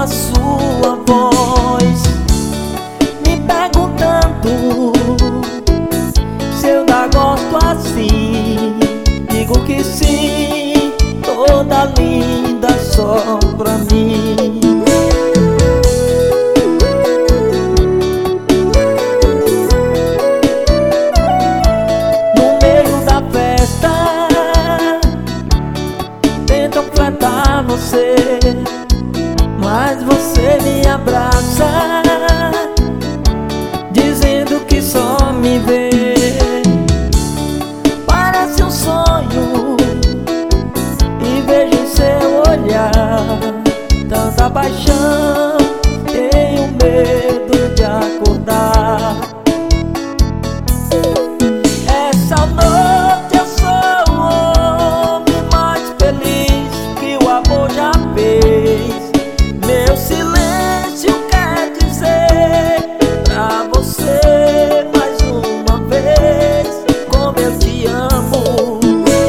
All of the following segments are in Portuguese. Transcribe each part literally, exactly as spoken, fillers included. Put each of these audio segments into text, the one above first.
a sua voz, me perguntando se eu ainda gosto assim. Digo que sim, toda linda só pra mim. No meio da festa tentam flertar você, mas você me abraça, dizendo que só me vê. Parece um sonho e vejo em seu olhar tanta paixão, tenho medo de acordar. Essa noite eu sou o homem mais feliz que o amor já fez. Meu silêncio quer dizer pra você mais uma vez como eu te amo.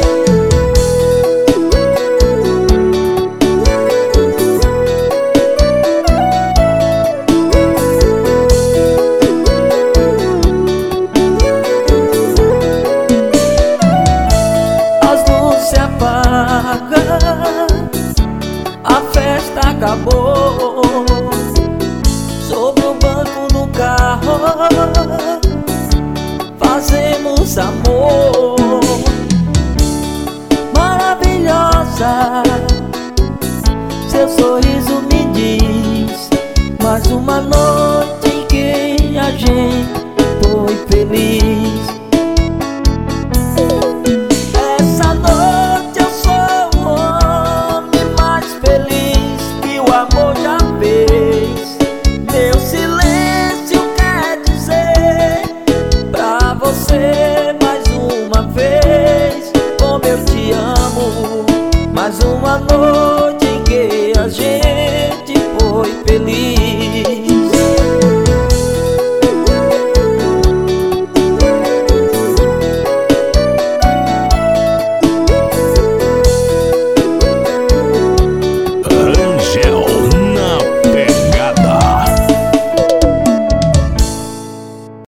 As luzes se apagam, a festa acabou. Sobre o banco do carro fazemos amor. Maravilhosa, seu sorriso me diz mais uma noite em que a gente foi feliz.